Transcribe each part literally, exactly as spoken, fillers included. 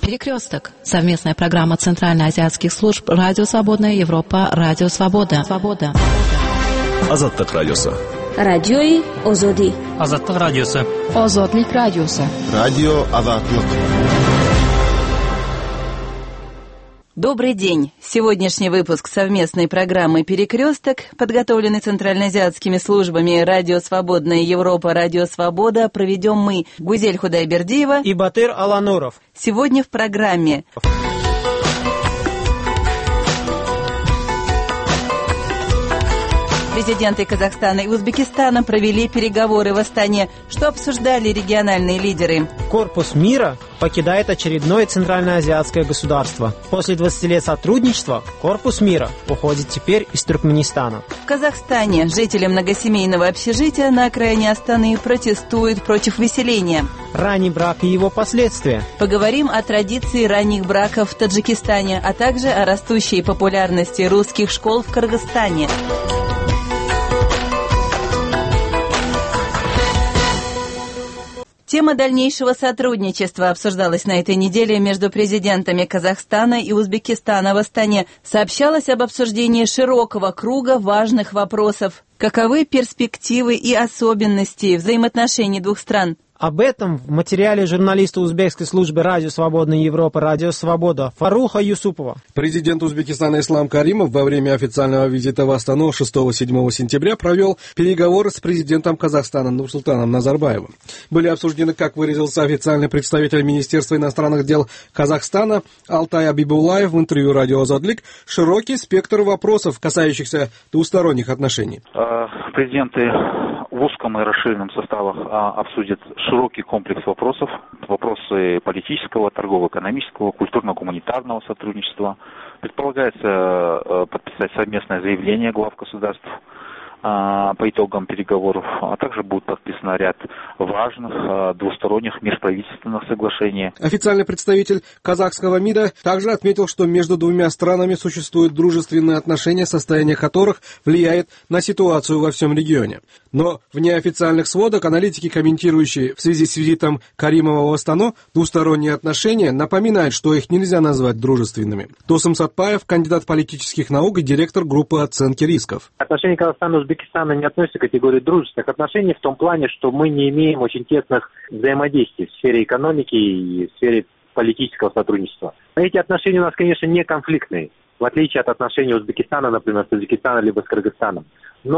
Перекресток. Совместная программа Центральноазиатских служб Радио Свободная Европа, Радио Свобода. Свобода. Азаттык радиосы. Радиои Озоди. Азаттык радиосы. Озодлик радиосы. Радио Азаттык. Добрый день! Сегодняшний выпуск совместной программы «Перекресток», подготовленный центральноазиатскими службами Радио Свободная Европа, Радио Свобода, проведем мы, Гузель Худайбердиева и Батыр Алануров. Сегодня в программе... Президенты Казахстана и Узбекистана провели переговоры в Астане. Что обсуждали региональные лидеры? Корпус мира покидает очередное центральноазиатское государство. После двадцати лет сотрудничества Корпус мира уходит теперь из Туркменистана. В Казахстане жители многосемейного общежития на окраине Астаны протестуют против выселения. Ранний брак и его последствия. Поговорим о традиции ранних браков в Таджикистане, а также о растущей популярности русских школ в Кыргызстане. Тема дальнейшего сотрудничества обсуждалась на этой неделе между президентами Казахстана и Узбекистана в Астане. Сообщалось об обсуждении широкого круга важных вопросов. Каковы перспективы и особенности взаимоотношений двух стран? Об этом в материале журналиста узбекской службы Радио Свободная Европа, Радио Свобода Фаруха Юсупова. Президент Узбекистана Ислам Каримов во время официального визита в Астану шестого-седьмого сентября провел переговоры с президентом Казахстана Нурсултаном Назарбаевым. Были обсуждены, как выразился официальный представитель Министерства иностранных дел Казахстана Алтай Абибуллаев в интервью радио «Озодлик», широкий спектр вопросов, касающихся двусторонних отношений. Президенты в узком и расширенном составах обсудят широкий комплекс вопросов, вопросы политического, торгово-экономического, культурно-гуманитарного сотрудничества. Предполагается подписать совместное заявление глав государств по итогам переговоров, а также будет подписан ряд важных двусторонних межправительственных соглашений. Официальный представитель казахского МИДа также отметил, что между двумя странами существуют дружественные отношения, состояние которых влияет на ситуацию во всем регионе. Но в неофициальных сводах аналитики, комментирующие в связи с визитом Каримова в Астану двусторонние отношения, напоминают, что их нельзя назвать дружественными. Досым Сатпаев, кандидат политических наук и директор группы оценки рисков. Отношения Казахстана и Узбекистана не относятся к категории дружественных отношений в том плане, что мы не имеем очень тесных взаимодействий в сфере экономики и в сфере политического сотрудничества. Эти отношения у нас, конечно, не конфликтные, в отличие от отношений Узбекистана, например, с Таджикистаном либо с Кыргызстаном.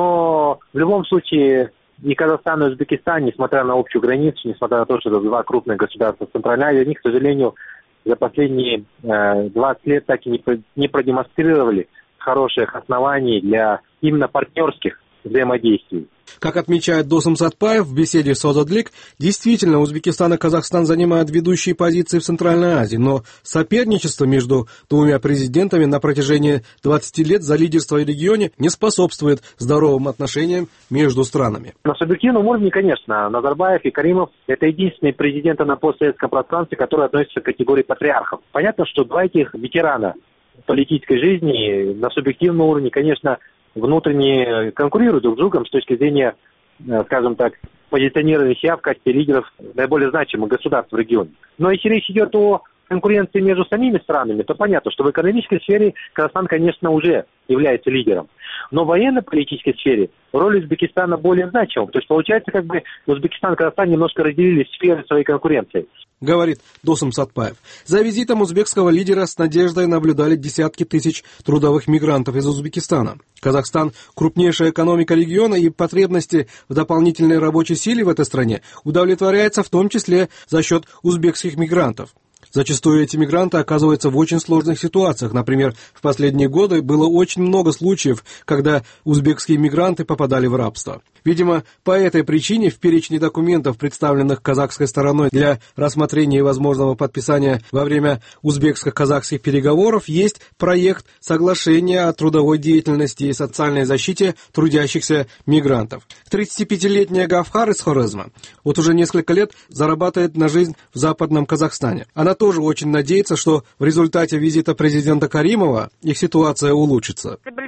Но в любом случае и Казахстан, и Узбекистан, несмотря на общую границу, несмотря на то, что это два крупных государства в Центральной Азии, они, к сожалению, за последние э, двадцать лет так и не, не продемонстрировали хороших оснований для именно партнерских взаимодействий. Как отмечает Досым Сатпаев в беседе с Озодлик, действительно, Узбекистан и Казахстан занимают ведущие позиции в Центральной Азии, но соперничество между двумя президентами на протяжении двадцати лет за лидерство в регионе не способствует здоровым отношениям между странами. На субъективном уровне, конечно, Назарбаев и Каримов – это единственные президенты на постсоветском пространстве, которые относятся к категории патриархов. Понятно, что два этих ветерана политической жизни на субъективном уровне, конечно, внутренне конкурируют друг с другом с точки зрения, скажем так, позиционирования себя в качестве лидеров наиболее значимых государств в регионе. Но если речь идет о конкуренции между самими странами, то понятно, что в экономической сфере Казахстан, конечно, уже является лидером. Но в военно-политической сфере роль Узбекистана более значима. То есть получается, как бы Узбекистан и Казахстан немножко разделили сферы своей конкуренции. Говорит Досым Сатпаев. За визитом узбекского лидера с надеждой наблюдали десятки тысяч трудовых мигрантов из Узбекистана. Казахстан – крупнейшая экономика региона, и потребности в дополнительной рабочей силе в этой стране удовлетворяются в том числе за счет узбекских мигрантов. Зачастую эти мигранты оказываются в очень сложных ситуациях. Например, в последние годы было очень много случаев, когда узбекские мигранты попадали в рабство. Видимо, по этой причине в перечне документов, представленных казахской стороной для рассмотрения и возможного подписания во время узбекско-казахских переговоров, есть проект соглашения о трудовой деятельности и социальной защите трудящихся мигрантов. тридцатипятилетняя Гафхар из Хорезма вот уже несколько лет зарабатывает на жизнь в Западном Казахстане. Она тоже очень надеется, что в результате визита президента Каримова их ситуация улучшится.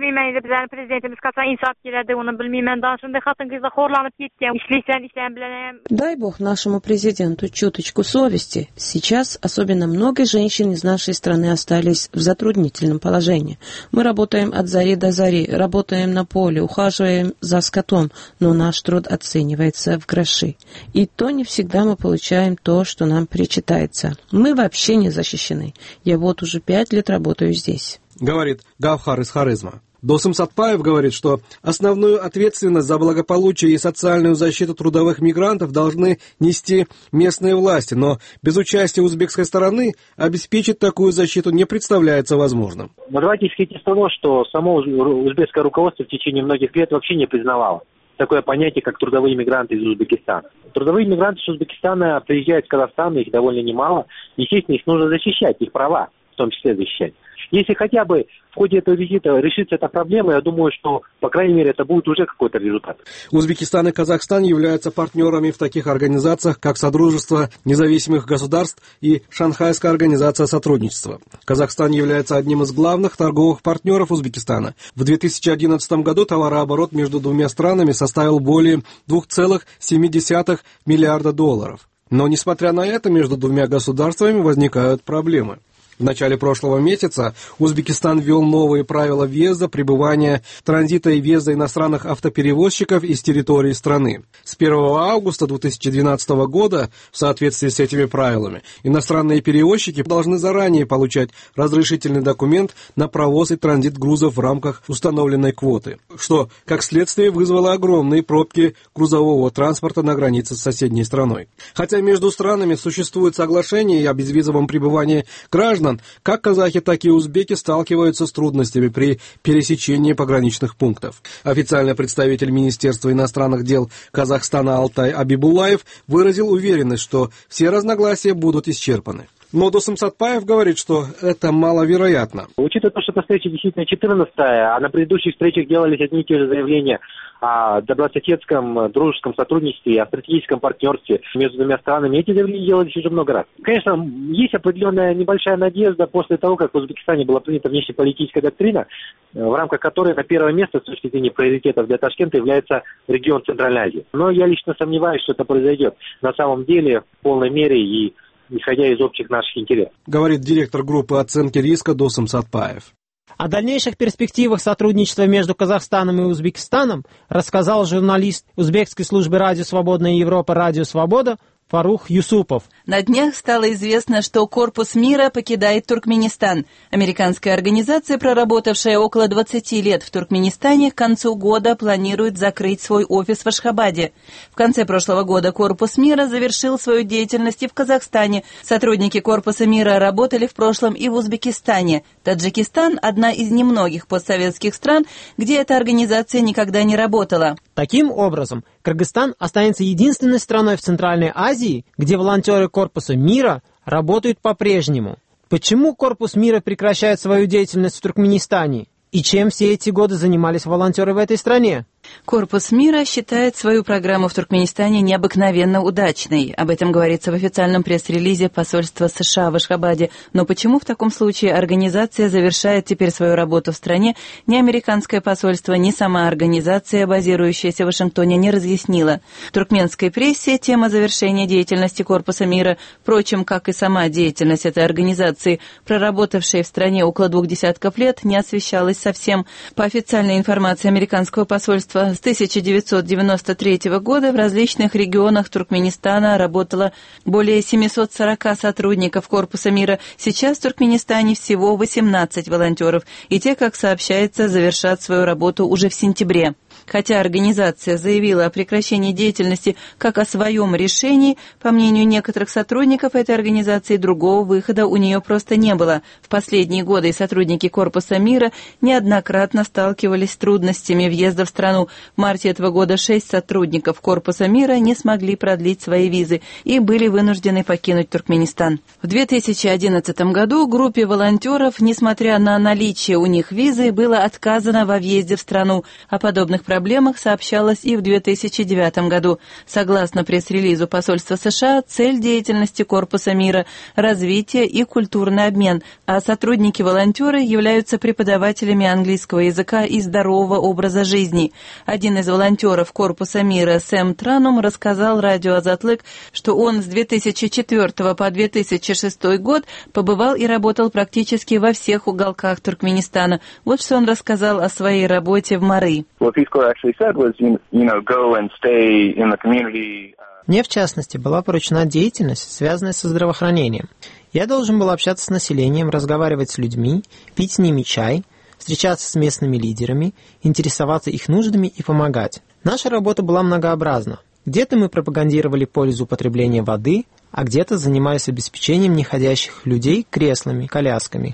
Дай бог нашему президенту чуточку совести. Сейчас особенно много женщин из нашей страны остались в затруднительном положении. Мы работаем от зари до зари, работаем на поле, ухаживаем за скотом, но наш труд оценивается в гроши. И то не всегда мы получаем то, что нам причитается. Мы вообще не защищены. Я вот уже пять лет работаю здесь. Говорит Гавхар из Хорезма. Досым Сатпаев говорит, что основную ответственность за благополучие и социальную защиту трудовых мигрантов должны нести местные власти, но без участия узбекской стороны обеспечить такую защиту не представляется возможным. Но давайте исходить из того, что само узбекское руководство в течение многих лет вообще не признавало такое понятие, как трудовые мигранты из Узбекистана. Трудовые мигранты из Узбекистана приезжают в Казахстан, их довольно немало. Естественно, их нужно защищать, их права в том числе защищать. Если хотя бы в ходе этого визита решится эта проблема, я думаю, что, по крайней мере, это будет уже какой-то результат. Узбекистан и Казахстан являются партнерами в таких организациях, как Содружество независимых государств и Шанхайская организация сотрудничества. Казахстан является одним из главных торговых партнеров Узбекистана. В две тысячи одиннадцатом году товарооборот между двумя странами составил более два целых семь десятых миллиарда долларов. Но, несмотря на это, между двумя государствами возникают проблемы. В начале прошлого месяца Узбекистан ввел новые правила въезда, пребывания, транзита и въезда иностранных автоперевозчиков из территории страны. С первого августа две тысячи двенадцатого года, в соответствии с этими правилами, иностранные перевозчики должны заранее получать разрешительный документ на провоз и транзит грузов в рамках установленной квоты, что, как следствие, вызвало огромные пробки грузового транспорта на границе с соседней страной. Хотя между странами существует соглашение о безвизовом пребывании граждан, как казахи, так и узбеки сталкиваются с трудностями при пересечении пограничных пунктов. Официальный представитель Министерства иностранных дел Казахстана Алтай Абибуллаев выразил уверенность, что все разногласия будут исчерпаны. Но Досым Сатпаев говорит, что это маловероятно. Учитывая то, что эта встреча действительно четырнадцатая, а на предыдущих встречах делались одни и те же заявления о добрососедском дружеском сотрудничестве, о стратегическом партнерстве между двумя странами, эти заявления делались уже много раз. Конечно, есть определенная небольшая надежда после того, как в Узбекистане была принята внешнеполитическая доктрина, в рамках которой на первое место с точки зрения приоритетов для Ташкента является регион Центральной Азии. Но я лично сомневаюсь, что это произойдет на самом деле в полной мере и исходя из общих наших интересов. Говорит директор группы оценки риска Досым Сатпаев. О дальнейших перспективах сотрудничества между Казахстаном и Узбекистаном рассказал журналист узбекской службы «Радио Свободная Европа» «Радио Свобода» Фарух Юсупов. На днях стало известно, что Корпус мира покидает Туркменистан. Американская организация, проработавшая около двадцати лет в Туркменистане, к концу года планирует закрыть свой офис в Ашхабаде. В конце прошлого года Корпус мира завершил свою деятельность и в Казахстане. Сотрудники Корпуса мира работали в прошлом и в Узбекистане. Таджикистан – одна из немногих постсоветских стран, где эта организация никогда не работала. Таким образом, Кыргызстан останется единственной страной в Центральной Азии, где волонтеры Корпуса мира работают по-прежнему. Почему Корпус мира прекращает свою деятельность в Туркменистане? И чем все эти годы занимались волонтеры в этой стране? Корпус мира считает свою программу в Туркменистане необыкновенно удачной. Об этом говорится в официальном пресс-релизе посольства США в Ашхабаде. Но почему в таком случае организация завершает теперь свою работу в стране, ни американское посольство, ни сама организация, базирующаяся в Вашингтоне, не разъяснила. В туркменской прессе тема завершения деятельности Корпуса мира, впрочем, как и сама деятельность этой организации, проработавшей в стране около двух десятков лет, не освещалась совсем. По официальной информации американского посольства, с тысяча девятьсот девяносто третьего года в различных регионах Туркменистана работало более семисот сорока сотрудников Корпуса мира. Сейчас в Туркменистане всего восемнадцать волонтеров, и те, как сообщается, завершат свою работу уже в сентябре. Хотя организация заявила о прекращении деятельности как о своем решении, по мнению некоторых сотрудников этой организации, другого выхода у нее просто не было. В последние годы сотрудники Корпуса мира неоднократно сталкивались с трудностями въезда в страну. В марте этого года шесть сотрудников Корпуса мира не смогли продлить свои визы и были вынуждены покинуть Туркменистан. В две тысячи одиннадцатом году группе волонтеров, несмотря на наличие у них визы, было отказано во въезде в страну. О подобных проблемах сообщалось и в две тысячи девятом году. Согласно пресс-релизу посольства США, цель деятельности Корпуса мира – развитие и культурный обмен, а сотрудники-волонтеры являются преподавателями английского языка и здорового образа жизни. Один из волонтеров Корпуса мира, Сэм Транум, рассказал радио «Азатлык», что он с две тысячи четвёртого по две тысячи шестой год побывал и работал практически во всех уголках Туркменистана. Вот что он рассказал о своей работе в Мары. Мне, в частности, была поручена деятельность, связанная со здравоохранением. Я должен был общаться с населением, разговаривать с людьми, пить с ними чай, встречаться с местными лидерами, интересоваться их нуждами и помогать. Наша работа была многообразна. Где-то мы пропагандировали пользу употребления воды, а где-то занимались обеспечением неходящих людей креслами, колясками.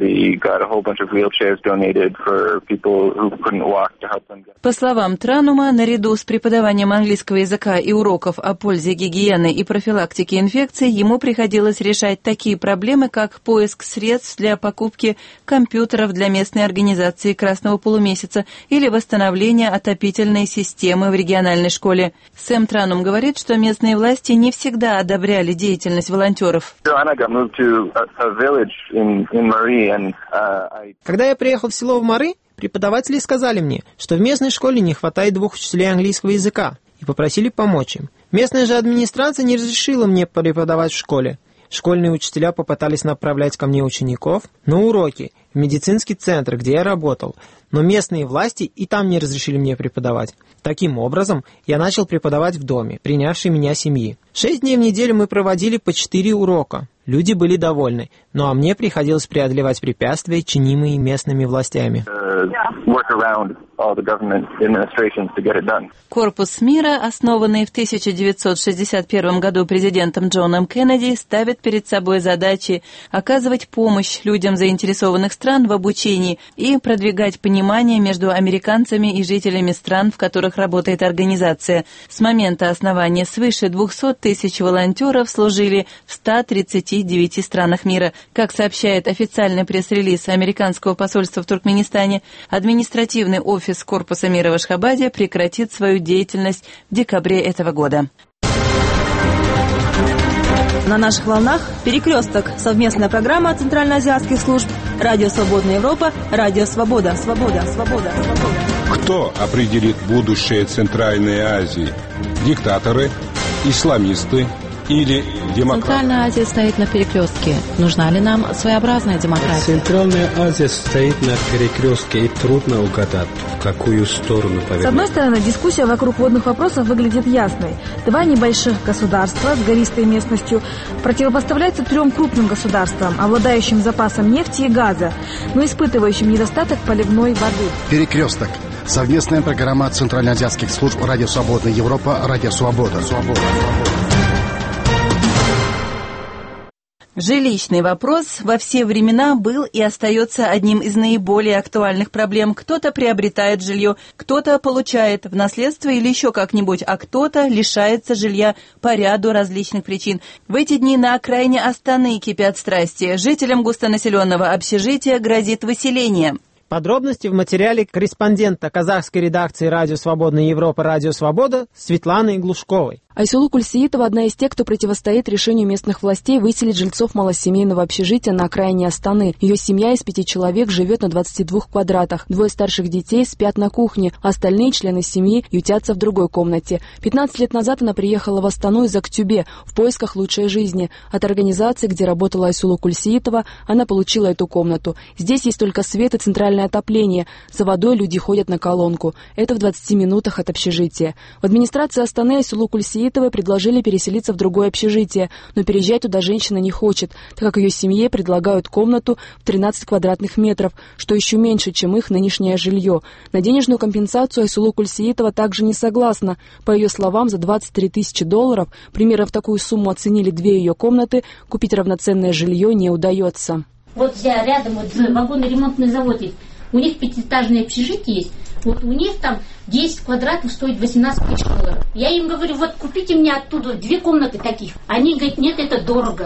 По словам Транума, наряду с преподаванием английского языка и уроков о пользе гигиены и профилактике инфекций, ему приходилось решать такие проблемы, как поиск средств для покупки компьютеров для местной организации Красного полумесяца или восстановление отопительной системы в региональной школе. Сэм Транум говорит, что местные власти не всегда одобряли деятельность волонтеров. Когда я приехал в село в Мары, преподаватели сказали мне, что в местной школе не хватает двух учителей английского языка, и попросили помочь им. Местная же администрация не разрешила мне преподавать в школе. Школьные учителя попытались направлять ко мне учеников на уроки в медицинский центр, где я работал, но местные власти и там не разрешили мне преподавать. Таким образом, я начал преподавать в доме, принявшей меня семьи. Шесть дней в неделю мы проводили по четыре урока. Люди были довольны, ну а мне приходилось преодолевать препятствия, чинимые местными властями. Корпус мира, основанный в тысяча девятьсот шестьдесят первом году президентом Джоном Кеннеди, ставит перед собой задачи оказывать помощь людям заинтересованных стран в обучении и продвигать понимание между американцами и жителями стран, в которых работает организация. С момента основания свыше двухсот тысяч волонтеров служили в ста тридцати девяти странах мира. Как сообщает официальный пресс-релиз американского посольства в Туркменистане, административный офис Корпуса мира в Ашхабаде прекратит свою деятельность в декабре этого года. На наших волнах «Перекресток» — совместная программа Центральноазиатских служб, Радио Свободная Европа, Радио Свобода, Свобода, Свобода, Свобода. Кто определит будущее Центральной Азии? Диктаторы, исламисты или демократы? Центральная Азия стоит на перекрестке. Нужна ли нам своеобразная демократия? Центральная Азия стоит на перекрестке, и трудно угадать, в какую сторону повернуть. С одной стороны, дискуссия вокруг водных вопросов выглядит ясной. Два небольших государства с гористой местностью противопоставляются трем крупным государствам, обладающим запасом нефти и газа, но испытывающим недостаток поливной воды. Перекресток. Совместная программа Центральноазиатских служб Радио Свободная Европа, Радио Свобода. Свобода. Жилищный вопрос во все времена был и остается одним из наиболее актуальных проблем. Кто-то приобретает жилье, кто-то получает в наследство или еще как-нибудь, а кто-то лишается жилья по ряду различных причин. В эти дни на окраине Астаны кипят страсти. Жителям густонаселенного общежития грозит выселение. Подробности в материале корреспондента казахской редакции «Радио Свободная Европа», «Радио Свобода» Светланы Глушковой. Айсулу Кульсиитова – одна из тех, кто противостоит решению местных властей выселить жильцов малосемейного общежития на окраине Астаны. Ее семья из пяти человек живет на двадцати двух квадратах. Двое старших детей спят на кухне, а остальные члены семьи ютятся в другой комнате. пятнадцать лет назад она приехала в Астану из Актюбе в поисках лучшей жизни. От организации, где работала Айсулу Кульсиитова, она получила эту комнату. Здесь есть только свет и центральное отопление. За водой люди ходят на колонку. Это в двадцати минутах от общежития. В администрации Астаны Айсулу Кульсиитовой предложили переселиться в другое общежитие, но переезжать туда женщина не хочет, так как ее семье предлагают комнату в тринадцать квадратных метров, что еще меньше, чем их нынешнее жилье. На денежную компенсацию Айсулу Кульсиитова также не согласна. По ее словам, за двадцать три тысячи долларов, примерно в такую сумму оценили две ее комнаты, купить равноценное жилье не удается. Вот я рядом вот вагонный ремонтный завод есть. У них пятиэтажное общежитие есть. Вот у них там десять квадратов стоит восемнадцать тысяч долларов. Я им говорю, вот купите мне оттуда две комнаты таких. Они говорят, нет, это дорого.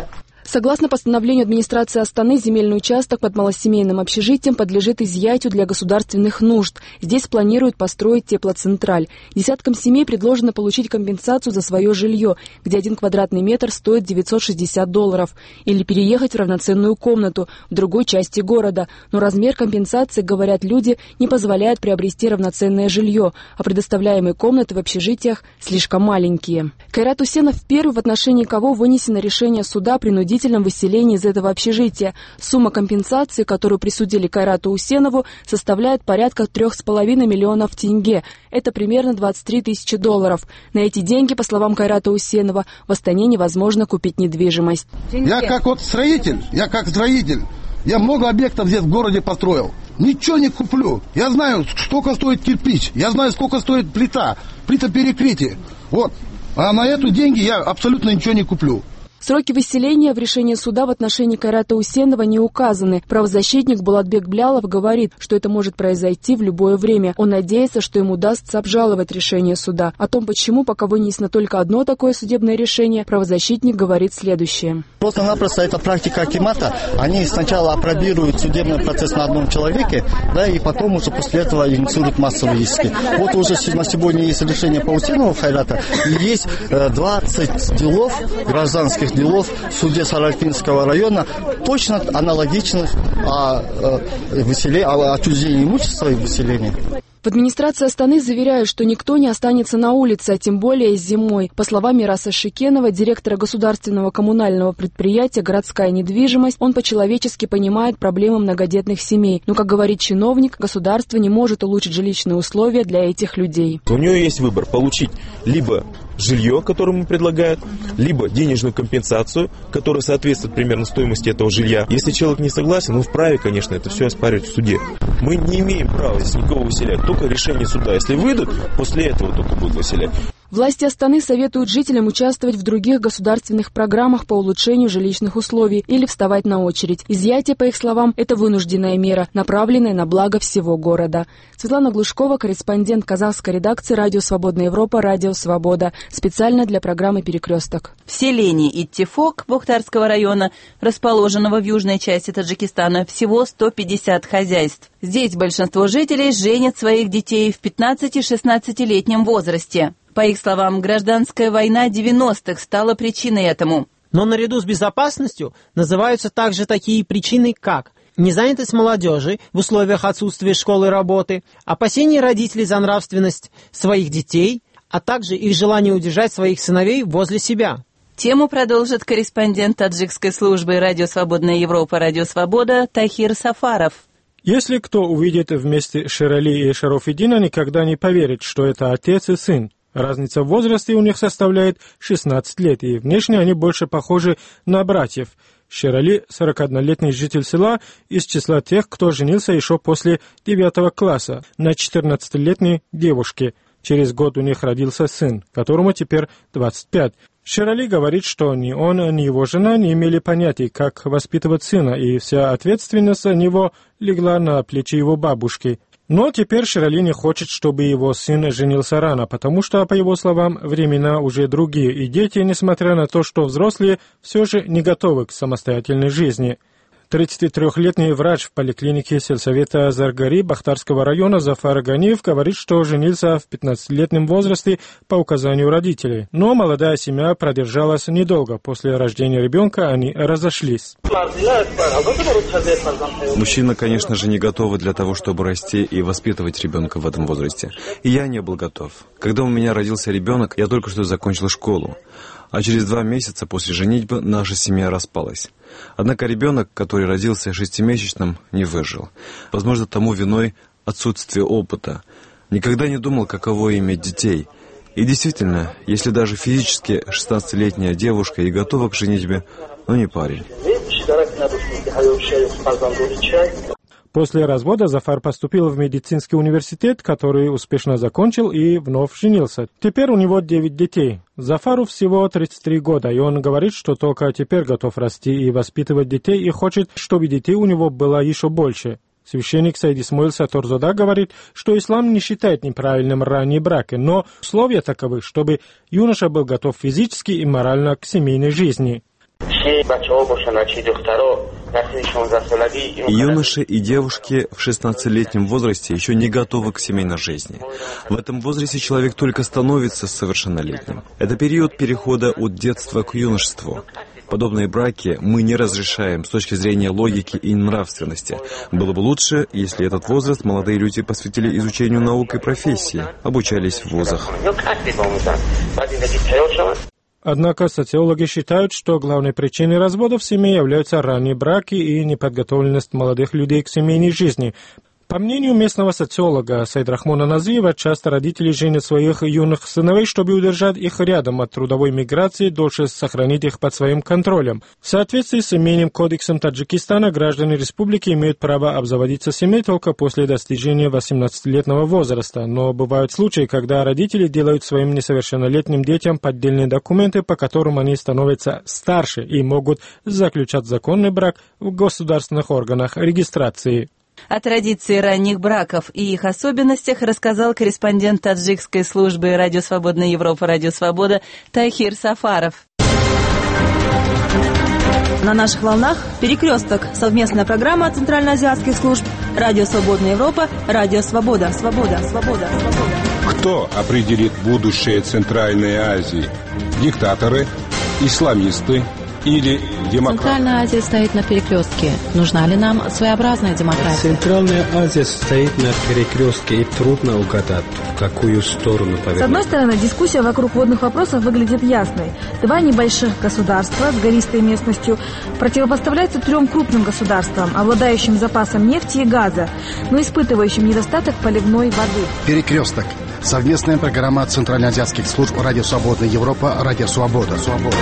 Согласно постановлению администрации Астаны, земельный участок под малосемейным общежитием подлежит изъятию для государственных нужд. Здесь планируют построить теплоцентраль. Десяткам семей предложено получить компенсацию за свое жилье, где один квадратный метр стоит девятьсот шестьдесят долларов, или переехать в равноценную комнату в другой части города. Но размер компенсации, говорят люди, не позволяет приобрести равноценное жилье, а предоставляемые комнаты в общежитиях слишком маленькие. Кайрат Усенов первый, в отношении кого вынесено решение суда о принудительном выселении из этого общежития. Сумма компенсации, которую присудили Кайрату Усенову, составляет порядка трех с половиной миллионов тенге. Это примерно двадцать три тысячи долларов. На эти деньги, по словам Кайрата Усенова, в Астане невозможно купить недвижимость. Я как вот строитель, я как строитель, я много объектов здесь в городе построил. Ничего не куплю. Я знаю, сколько стоит кирпич, я знаю, сколько стоит плита, плитоперекрытие. Вот. А на эту деньги я абсолютно ничего не куплю. Сроки выселения в решении суда в отношении Кайрата Усенова не указаны. Правозащитник Булатбек Блялов говорит, что это может произойти в любое время. Он надеется, что ему удастся обжаловать решение суда. О том, почему пока вынесено только одно такое судебное решение, правозащитник говорит следующее. Просто-напросто это практика акимата. Они сначала опробируют судебный процесс на одном человеке, да, и потом уже после этого инициируют массовые иски. Вот уже на сегодня есть решение по Усенову Хайрата, и есть двадцать делов гражданских делов в суде Саральпинского района, точно аналогичных о, о, выселе, о отчуждении имущества и выселении. В администрации Астаны заверяют, что никто не останется на улице, а тем более зимой. По словам Мираса Шикенова, директора государственного коммунального предприятия «Городская недвижимость», он по-человечески понимает проблемы многодетных семей. Но, как говорит чиновник, государство не может улучшить жилищные условия для этих людей. У нее есть выбор – получить либо жилье, которое ему предлагают, либо денежную компенсацию, которая соответствует примерно стоимости этого жилья. Если человек не согласен, он вправе, конечно, это все оспаривать в суде. Мы не имеем права здесь никого выселять, только решение суда. Если выйдут, после этого только будут выселять. Власти Астаны советуют жителям участвовать в других государственных программах по улучшению жилищных условий или вставать на очередь. Изъятие, по их словам, это вынужденная мера, направленная на благо всего города. Светлана Глушкова, корреспондент казахской редакции «Радио Свободная Европа», «Радио Свобода», специально для программы «Перекресток». В селении Иттифок Бухтарского района, расположенного в южной части Таджикистана, всего сто пятьдесят хозяйств. Здесь большинство жителей женят своих детей в пятнадцати-шестнадцатилетнем возрасте. По их словам, гражданская война девяностых стала причиной этому. Но наряду с безопасностью называются также такие причины, как незанятость молодежи в условиях отсутствия школы и работы, опасения родителей за нравственность своих детей, а также их желание удержать своих сыновей возле себя. Тему продолжит корреспондент таджикской службы «Радио Свободная Европа», «Радио Свобода» Тахир Сафаров. Если кто увидит вместе Шерали и Шарафиддина, никогда не поверит, что это отец и сын. Разница в возрасте у них составляет шестнадцать лет, и внешне они больше похожи на братьев. Шерали – сорокаоднолетний житель села из числа тех, кто женился еще после девятого класса на четырнадцатилетней девушке. Через год у них родился сын, которому теперь двадцать пять. Шерали говорит, что ни он, ни его жена не имели понятия, как воспитывать сына, и вся ответственность за него легла на плечи его бабушки. Но теперь Шерали не хочет, чтобы его сын женился рано, потому что, по его словам, времена уже другие, и дети, несмотря на то, что взрослые, все же не готовы к самостоятельной жизни. тридцатитрёхлетний врач в поликлинике сельсовета Заргари Бахтарского района Зафар Ганиев говорит, что женился в пятнадцатилетнем возрасте по указанию родителей. Но молодая семья продержалась недолго. После рождения ребенка они разошлись. Мужчина, конечно же, не готов для того, чтобы расти и воспитывать ребенка в этом возрасте. И я не был готов. Когда у меня родился ребенок, я только что закончил школу. А через два месяца после женитьбы наша семья распалась. Однако ребенок, который родился шестимесячным, не выжил. Возможно, тому виной отсутствие опыта. Никогда не думал, каково иметь детей. И действительно, если даже физически шестнадцатилетняя девушка и готова к женитьбе, но не парень. После развода Зафар поступил в медицинский университет, который успешно закончил и вновь женился. Теперь у него девять детей. Зафару всего тридцать три года, и он говорит, что только теперь готов расти и воспитывать детей, и хочет, чтобы детей у него было еще больше. Священник Саид Исмаил Саторзода говорит, что ислам не считает неправильным ранние браки, но условия таковы, чтобы юноша был готов физически и морально к семейной жизни. Юноши и девушки в шестнадцатилетнем возрасте еще не готовы к семейной жизни. В этом возрасте человек только становится совершеннолетним. Это период перехода от детства к юношеству. Подобные браки мы не разрешаем с точки зрения логики и нравственности. Было бы лучше, если этот возраст молодые люди посвятили изучению наук и профессии, обучались в вузах. Однако социологи считают, что главной причиной разводов в семье являются ранние браки и неподготовленность молодых людей к семейной жизни. По мнению местного социолога Сайдрахмона Назиева, часто родители женят своих юных сыновей, чтобы удержать их рядом от трудовой миграции, дольше сохранить их под своим контролем. В соответствии с семейным кодексом Таджикистана, граждане республики имеют право обзаводиться семьей только после достижения восемнадцатилетнего возраста. Но бывают случаи, когда родители делают своим несовершеннолетним детям поддельные документы, по которым они становятся старше и могут заключать законный брак в государственных органах регистрации. О традиции ранних браков и их особенностях рассказал корреспондент таджикской службы «Радио Свободная Европа», «Радио Свобода» Тахир Сафаров. На наших волнах «Перекресток» — совместная программа центральноазиатских служб «Радио Свободная Европа», «Радио Свобода». Свобода, свобода, свобода. Кто определит будущее Центральной Азии? Диктаторы, исламисты или демократы? Центральная Азия стоит на перекрестке. Нужна ли нам своеобразная демократия? Центральная Азия стоит на перекрестке, и трудно угадать, в какую сторону повернуть. С одной стороны, дискуссия вокруг водных вопросов выглядит ясной. Два небольших государства с гористой местностью противопоставляются трем крупным государствам, обладающим запасом нефти и газа, но испытывающим недостаток поливной воды. Перекресток. Совместная программа центральноазиатских служб «Радио Свободная Европа», «Радио Свобода». Свобода.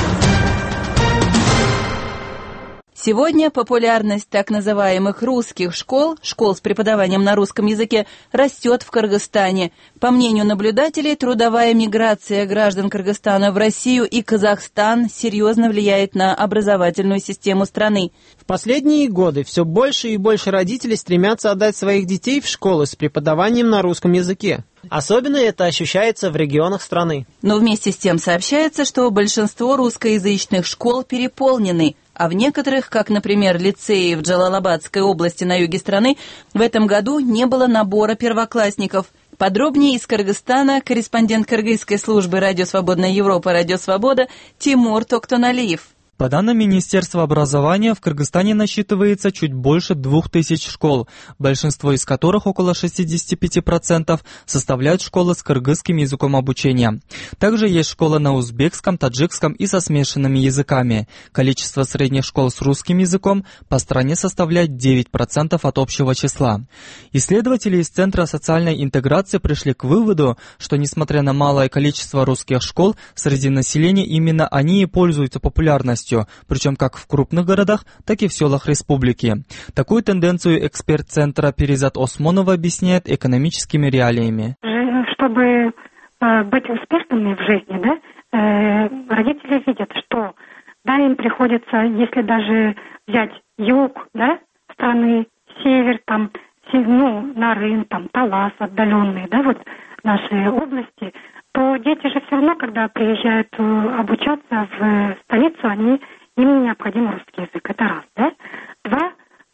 Сегодня популярность так называемых русских школ, школ с преподаванием на русском языке, растет в Кыргызстане. По мнению наблюдателей, трудовая миграция граждан Кыргызстана в Россию и Казахстан серьезно влияет на образовательную систему страны. В последние годы все больше и больше родителей стремятся отдать своих детей в школы с преподаванием на русском языке. Особенно это ощущается в регионах страны. Но вместе с тем сообщается, что большинство русскоязычных школ переполнены, а в некоторых, как, например, лицеи в Джалалабадской области на юге страны, в этом году не было набора первоклассников. Подробнее из Кыргызстана корреспондент кыргызской службы «Радио Свободная Европа», «Радио Свобода» Тимур Токтоналиев. По данным Министерства образования, в Кыргызстане насчитывается чуть больше двух тысяч школ, большинство из которых, около шестьдесят пять процентов, составляют школы с кыргызским языком обучения. Также есть школы на узбекском, таджикском и со смешанными языками. Количество средних школ с русским языком по стране составляет девять процентов от общего числа. Исследователи из Центра социальной интеграции пришли к выводу, что несмотря на малое количество русских школ, среди населения именно они и пользуются популярностью, причем как в крупных городах, так и в селах республики. Такую тенденцию эксперт Центра Перизат Осмонова объясняет экономическими реалиями. Чтобы э, быть успешными в жизни, да, э, родители видят, что да, им приходится, если даже взять юг, да, страны, север, там, ну, Нарын, там, Талас, отдаленные, да, вот наши области, то дети же все равно, когда приезжают обучаться в столицу, они, им необходим русский язык. Это раз, да? Два,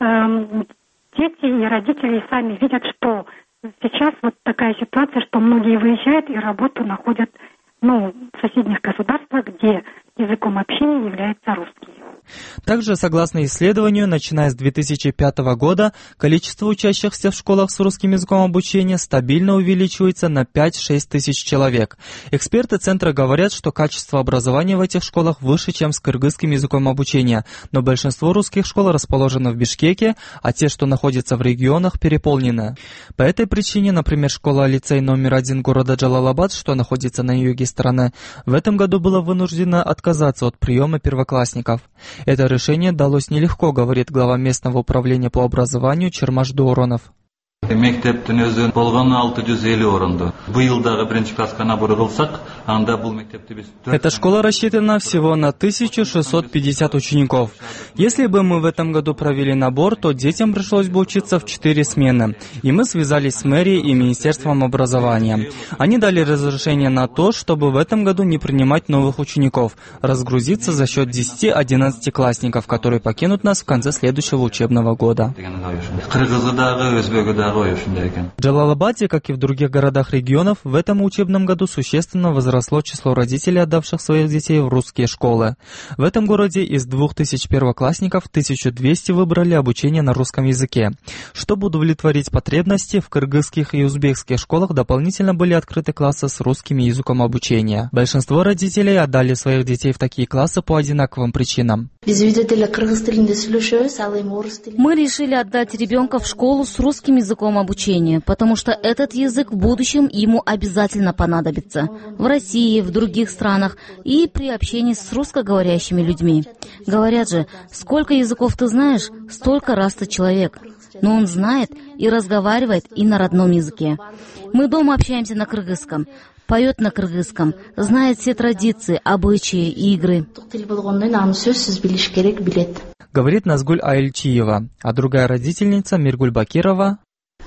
эм, дети и родители сами видят, что сейчас вот такая ситуация, что многие выезжают и работу находят, ну, в соседних государствах, где языком общения является русский. Также, согласно исследованию, начиная с две тысячи пятого года, количество учащихся в школах с русским языком обучения стабильно увеличивается на пять-шесть тысяч человек. Эксперты Центра говорят, что качество образования в этих школах выше, чем с кыргызским языком обучения, но большинство русских школ расположено в Бишкеке, а те, что находятся в регионах, переполнены. По этой причине, например, школа-лицей номер один города Джалалабад, что находится на юге страны, в этом году была вынуждена отказаться от приема первоклассников. Это решение далось нелегко, говорит глава местного управления по образованию Чермаш Доронов. Мектептин өзү болгону алты жүз элүү орунду. Быйыл дагы биринчи класска набор кылсак, анда бул мектепти биз... Эта школа рассчитана всего на тысячу шестьсот пятьдесят учеников. Если бы мы в этом году провели набор, то детям пришлось бы учиться в четыре смены. И мы связались с мэрией и Министерством образования. Они дали разрешение на то, чтобы в этом году не принимать новых учеников, разгрузиться за счет десяти-одиннадцатиклассников, которые покинут нас в конце следующего учебного года. В Джалалабаде, как и в других городах регионов, в этом учебном году существенно возросло число родителей, отдавших своих детей в русские школы. В этом городе из двух тысяч первоклассников тысяча двести выбрали обучение на русском языке. Чтобы удовлетворить потребности, в кыргызских и узбекских школах дополнительно были открыты классы с русским языком обучения. Большинство родителей отдали своих детей в такие классы по одинаковым причинам. Мы решили отдать ребенка в школу с русским языком обучения, потому что этот язык в будущем ему обязательно понадобится. В России, в других странах и при общении с русскоговорящими людьми. Говорят же, сколько языков ты знаешь, столько раз ты человек. Но он знает и разговаривает и на родном языке. Мы дома общаемся на кыргызском. Поет на кыргызском, знает все традиции, обычаи, игры. Говорит Назгуль Айльчиева, а другая родительница Миргуль Бакирова.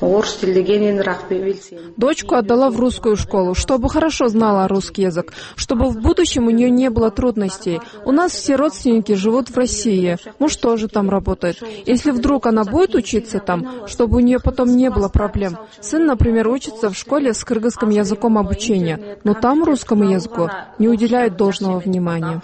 Дочку отдала в русскую школу, чтобы хорошо знала русский язык, чтобы в будущем у нее не было трудностей. У нас все родственники живут в России, муж тоже там работает. Если вдруг она будет учиться там, чтобы у нее потом не было проблем. Сын, например, учится в школе с кыргызским языком обучения, но там русскому языку не уделяют должного внимания.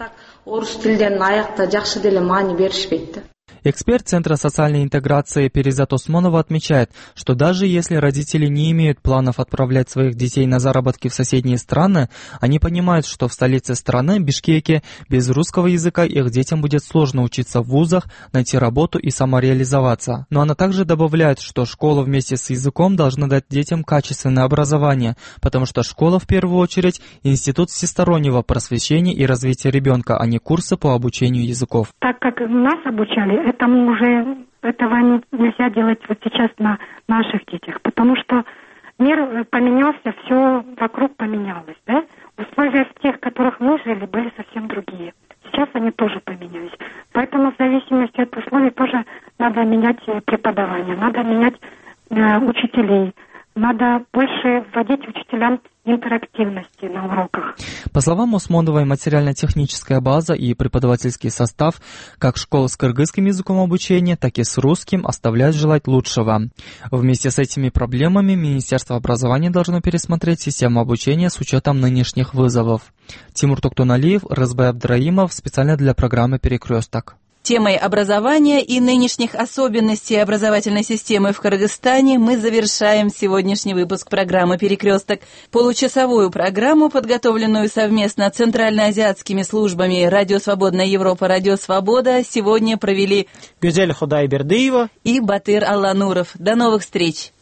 Эксперт Центра социальной интеграции Перизат Осмонова отмечает, что даже если родители не имеют планов отправлять своих детей на заработки в соседние страны, они понимают, что в столице страны, Бишкеке, без русского языка их детям будет сложно учиться в вузах, найти работу и самореализоваться. Но она также добавляет, что школа вместе с языком должна дать детям качественное образование, потому что школа в первую очередь институт всестороннего просвещения и развития ребенка, а не курсы по обучению языков. Так как нас обучали, этому уже этого нельзя делать вот сейчас на наших детях, потому что мир поменялся, все вокруг поменялось, да? Условия в тех, в которых мы жили, были совсем другие. Сейчас они тоже поменялись. Поэтому в зависимости от условий тоже надо менять преподавание, надо менять э, учителей, надо больше вводить учителям интерактивности на уроках. По словам Осмоновой, материально-техническая база и преподавательский состав как школ с кыргызским языком обучения, так и с русским оставляют желать лучшего. Вместе с этими проблемами Министерство образования должно пересмотреть систему обучения с учетом нынешних вызовов. Тимур Токтоналиев, Рызбай Абдраимов, специально для программы «Перекресток». Темой образования и нынешних особенностей образовательной системы в Кыргызстане мы завершаем сегодняшний выпуск программы «Перекресток». Получасовую программу, подготовленную совместно центральноазиатскими службами «Радио Свободная Европа», «Радио Свобода», сегодня провели Гюзель Худайбердыева и Батыр Аллануров. До новых встреч!